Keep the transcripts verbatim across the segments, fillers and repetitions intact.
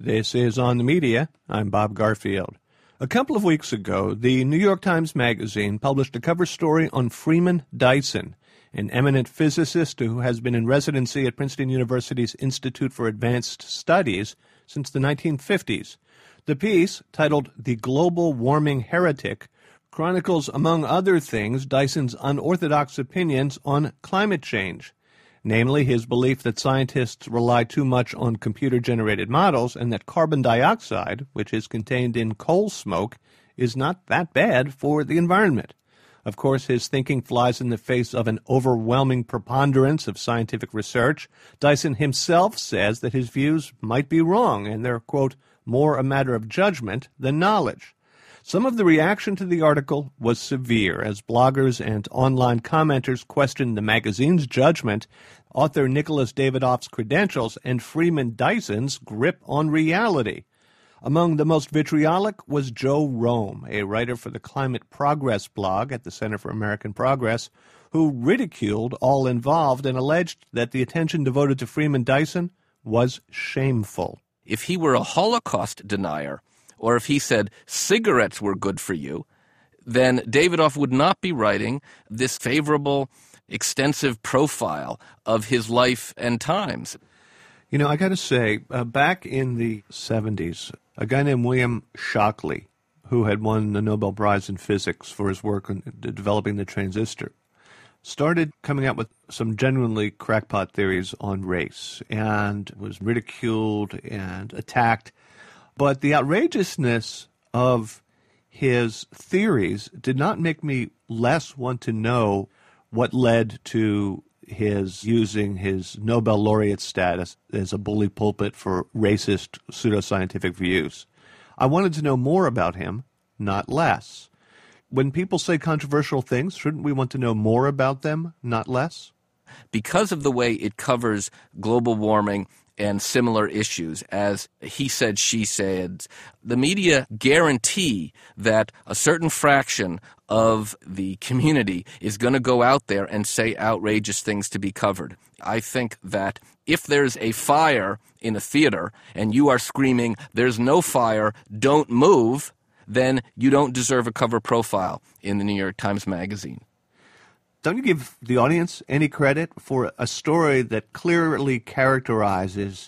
This is On the Media. I'm Bob Garfield. A couple of weeks ago, the New York Times Magazine published a cover story on Freeman Dyson, an eminent physicist who has been in residency at Princeton University's Institute for Advanced Studies since the nineteen fifties. The piece, titled The Global Warming Heretic, chronicles, among other things, Dyson's unorthodox opinions on climate change, namely his belief that scientists rely too much on computer-generated models and that carbon dioxide, which is contained in coal smoke, is not that bad for the environment. Of course, his thinking flies in the face of an overwhelming preponderance of scientific research. Dyson himself says that his views might be wrong, and they're, quote, more a matter of judgment than knowledge. Some of the reaction to the article was severe, as bloggers and online commenters questioned the magazine's judgment, author Nicholas Davidoff's credentials, and Freeman Dyson's grip on reality. Among the most vitriolic was Joe Rome, a writer for the Climate Progress blog at the Center for American Progress, who ridiculed all involved and alleged that the attention devoted to Freeman Dyson was shameful. If he were a Holocaust denier, or if he said cigarettes were good for you, then Davidoff would not be writing this favorable, extensive profile of his life and times. You know, I got to say, uh, back in the seventies, a guy named William Shockley, who had won the Nobel Prize in Physics for his work on developing the transistor, started coming out with some genuinely crackpot theories on race and was ridiculed and attacked. But the outrageousness of his theories did not make me less want to know what led to his using his Nobel laureate status as a bully pulpit for racist pseudoscientific views. I wanted to know more about him, not less. When people say controversial things, shouldn't we want to know more about them, not less? Because of the way it covers global warming and similar issues, as he said, she said, the media guarantee that a certain fraction of the community is going to go out there and say outrageous things to be covered. I think that if there's a fire in a theater and you are screaming, "There's no fire, don't move," then you don't deserve a cover profile in the New York Times Magazine. Don't you give the audience any credit for a story that clearly characterizes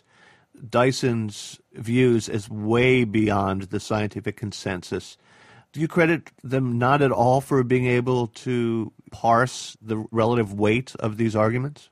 Dyson's views as way beyond the scientific consensus? Do you credit them not at all for being able to parse the relative weight of these arguments?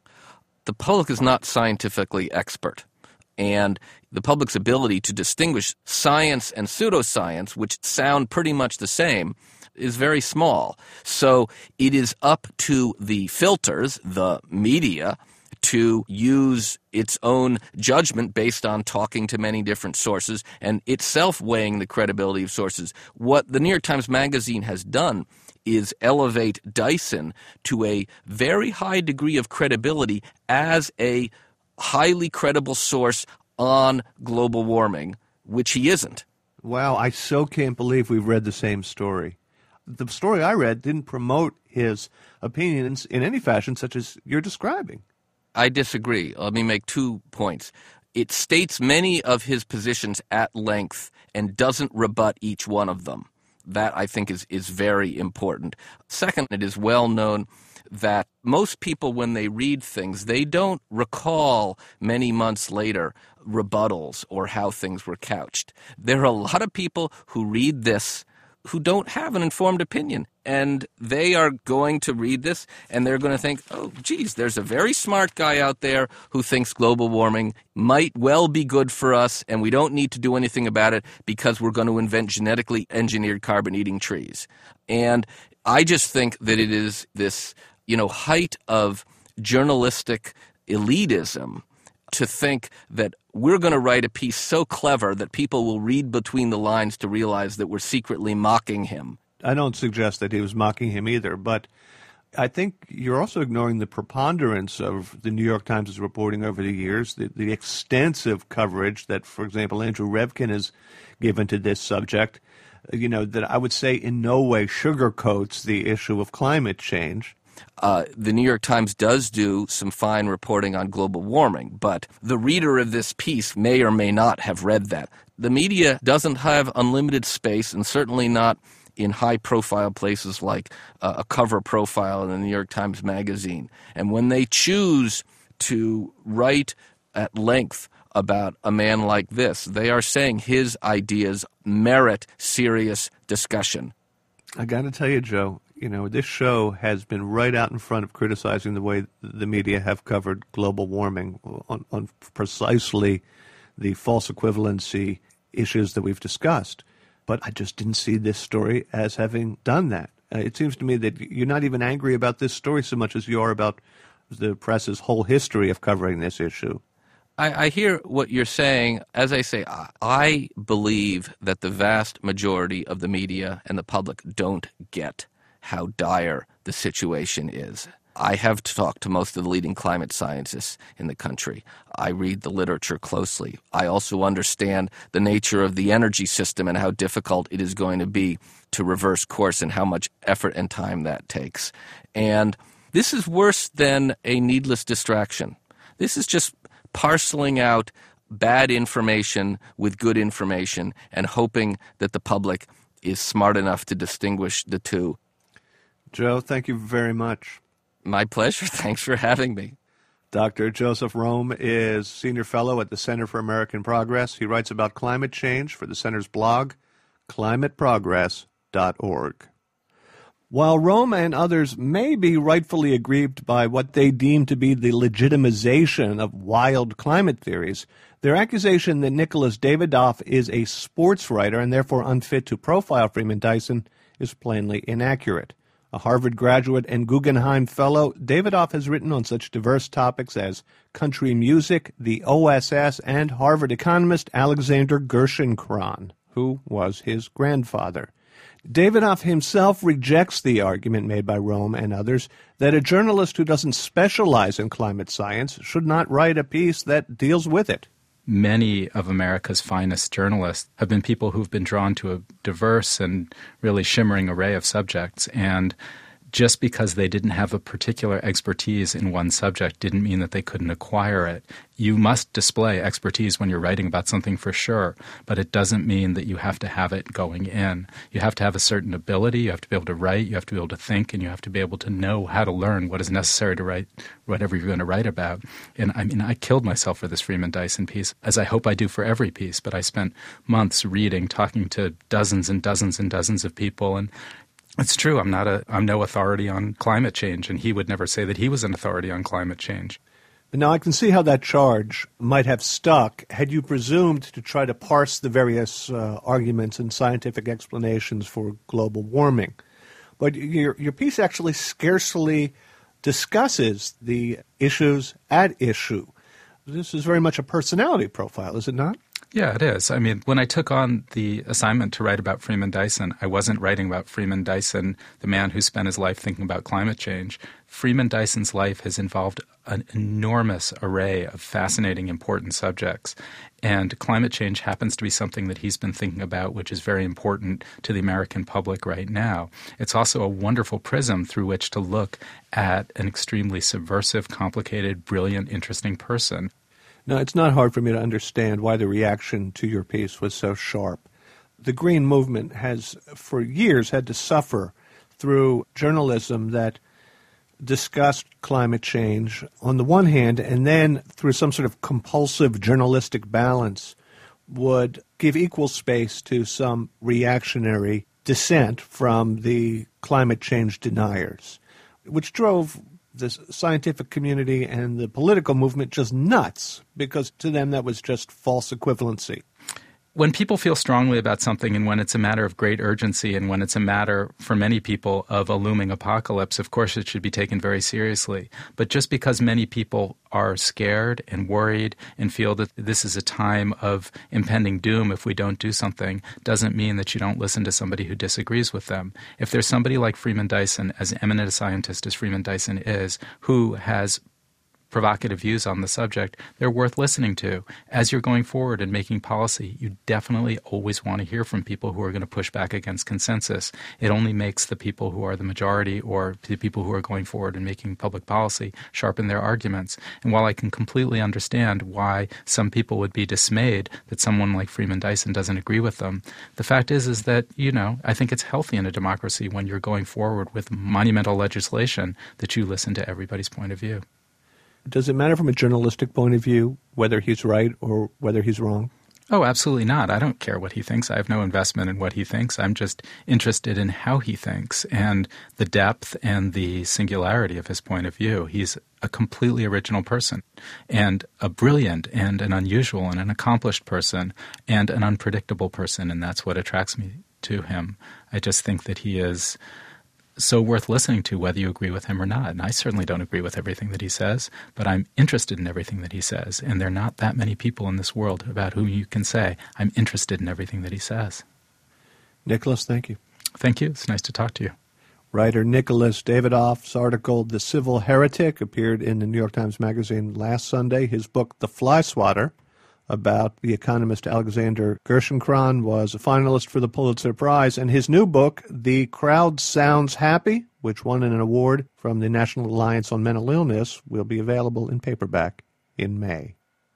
The public is not scientifically expert, and the public's ability to distinguish science and pseudoscience, which sound pretty much the same, is very small. So it is up to the filters, the media, to use its own judgment based on talking to many different sources and itself weighing the credibility of sources. What the New York Times Magazine has done is elevate Dyson to a very high degree of credibility as a highly credible source on global warming, which he isn't. Wow, I so can't believe we've read the same story. The story I read didn't promote his opinions in any fashion such as you're describing. I disagree. Let me make two points. It states many of his positions at length and doesn't rebut each one of them. That, I think, is, is very important. Second, it is well known that most people, when they read things, they don't recall many months later rebuttals or how things were couched. There are a lot of people who read this who don't have an informed opinion, and they are going to read this and they're going to think, oh, geez, there's a very smart guy out there who thinks global warming might well be good for us and we don't need to do anything about it because we're going to invent genetically engineered carbon-eating trees. And I just think that it is this, you know, height of journalistic elitism to think that we're going to write a piece so clever that people will read between the lines to realize that we're secretly mocking him. I don't suggest that he was mocking him either, but I think you're also ignoring the preponderance of the New York Times' reporting over the years, the, the extensive coverage that, for example, Andrew Revkin has given to this subject, you know, that I would say in no way sugarcoats the issue of climate change. Uh, the New York Times does do some fine reporting on global warming, but the reader of this piece may or may not have read that. The media doesn't have unlimited space, and certainly not in high-profile places like uh, a cover profile in the New York Times Magazine. And when they choose to write at length about a man like this, they are saying his ideas merit serious discussion. I got to tell you, Joe, you know, this show has been right out in front of criticizing the way the media have covered global warming on, on precisely the false equivalency issues that we've discussed. But I just didn't see this story as having done that. Uh, it seems to me that you're not even angry about this story so much as you are about the press's whole history of covering this issue. I, I hear what you're saying. As I say, I, I believe that the vast majority of the media and the public don't get how dire the situation is. I have talked to most of the leading climate scientists in the country. I read the literature closely. I also understand the nature of the energy system and how difficult it is going to be to reverse course and how much effort and time that takes. And this is worse than a needless distraction. This is just parceling out bad information with good information and hoping that the public is smart enough to distinguish the two. Joe, thank you very much. My pleasure. Thanks for having me. Doctor Joseph Romm is Senior Fellow at the Center for American Progress. He writes about climate change for the Center's blog, climate progress dot org. While Romm and others may be rightfully aggrieved by what they deem to be the legitimization of wild climate theories, their accusation that Nicholas Davidoff is a sports writer and therefore unfit to profile Freeman Dyson is plainly inaccurate. A Harvard graduate and Guggenheim Fellow, Davidoff has written on such diverse topics as country music, the O S S, and Harvard economist Alexander Gerschenkron, who was his grandfather. Davidoff himself rejects the argument made by Romm and others that a journalist who doesn't specialize in climate science should not write a piece that deals with it. Many of America's finest journalists have been people who've been drawn to a diverse and really shimmering array of subjects. And just because they didn't have a particular expertise in one subject didn't mean that they couldn't acquire it. You must display expertise when you're writing about something for sure, but it doesn't mean that you have to have it going in. You have to have a certain ability, you have to be able to write, you have to be able to think, and you have to be able to know how to learn what is necessary to write whatever you're going to write about. And I mean, I killed myself for this Freeman Dyson piece, as I hope I do for every piece, but I spent months reading, talking to dozens and dozens and dozens of people, and it's true, I'm not a I'm no authority on climate change, and he would never say that he was an authority on climate change. Now, I can see how that charge might have stuck had you presumed to try to parse the various uh, arguments and scientific explanations for global warming. But your, your piece actually scarcely discusses the issues at issue. This is very much a personality profile, is it not? Yeah, it is. I mean, when I took on the assignment to write about Freeman Dyson, I wasn't writing about Freeman Dyson, the man who spent his life thinking about climate change. Freeman Dyson's life has involved an enormous array of fascinating, important subjects. And climate change happens to be something that he's been thinking about, which is very important to the American public right now. It's also a wonderful prism through which to look at an extremely subversive, complicated, brilliant, interesting person. Now, it's not hard for me to understand why the reaction to your piece was so sharp. The Green Movement has, for years, had to suffer through journalism that discussed climate change on the one hand, and then through some sort of compulsive journalistic balance would give equal space to some reactionary dissent from the climate change deniers, which drove the scientific community and the political movement just nuts, because to them that was just false equivalency. When people feel strongly about something, and when it's a matter of great urgency, and when it's a matter, for many people, of a looming apocalypse, of course it should be taken very seriously. But just because many people are scared and worried and feel that this is a time of impending doom if we don't do something, doesn't mean that you don't listen to somebody who disagrees with them. If there's somebody like Freeman Dyson, as eminent a scientist as Freeman Dyson is, who has provocative views on the subject, they're worth listening to. As you're going forward and making policy, you definitely always want to hear from people who are going to push back against consensus. It only makes the people who are the majority or the people who are going forward and making public policy sharpen their arguments. And while I can completely understand why some people would be dismayed that someone like Freeman Dyson doesn't agree with them, the fact is is that, you know, I think it's healthy in a democracy when you're going forward with monumental legislation that you listen to everybody's point of view. Does it matter from a journalistic point of view whether he's right or whether he's wrong? Oh, absolutely not. I don't care what he thinks. I have no investment in what he thinks. I'm just interested in how he thinks and the depth and the singularity of his point of view. He's a completely original person and a brilliant and an unusual and an accomplished person and an unpredictable person, and that's what attracts me to him. I just think that he is so worth listening to whether you agree with him or not. And I certainly don't agree with everything that he says, but I'm interested in everything that he says. And there are not that many people in this world about whom you can say, I'm interested in everything that he says. Nicholas, thank you. Thank you. It's nice to talk to you. Writer Nicholas Davidoff's article, The Civil Heretic, appeared in the New York Times Magazine last Sunday. His book, The Fly Swatter, about the economist Alexander Gerschenkron, was a finalist for the Pulitzer Prize. And his new book, The Crowd Sounds Happy, which won an award from the National Alliance on Mental Illness, will be available in paperback in May.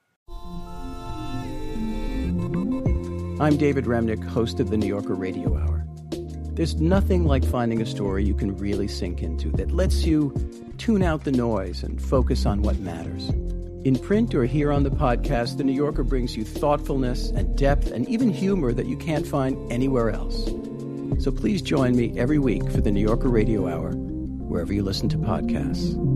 I'm David Remnick, host of the New Yorker Radio Hour. There's nothing like finding a story you can really sink into that lets you tune out the noise and focus on what matters. In print or here on the podcast, The New Yorker brings you thoughtfulness and depth and even humor that you can't find anywhere else. So please join me every week for The New Yorker Radio Hour, wherever you listen to podcasts.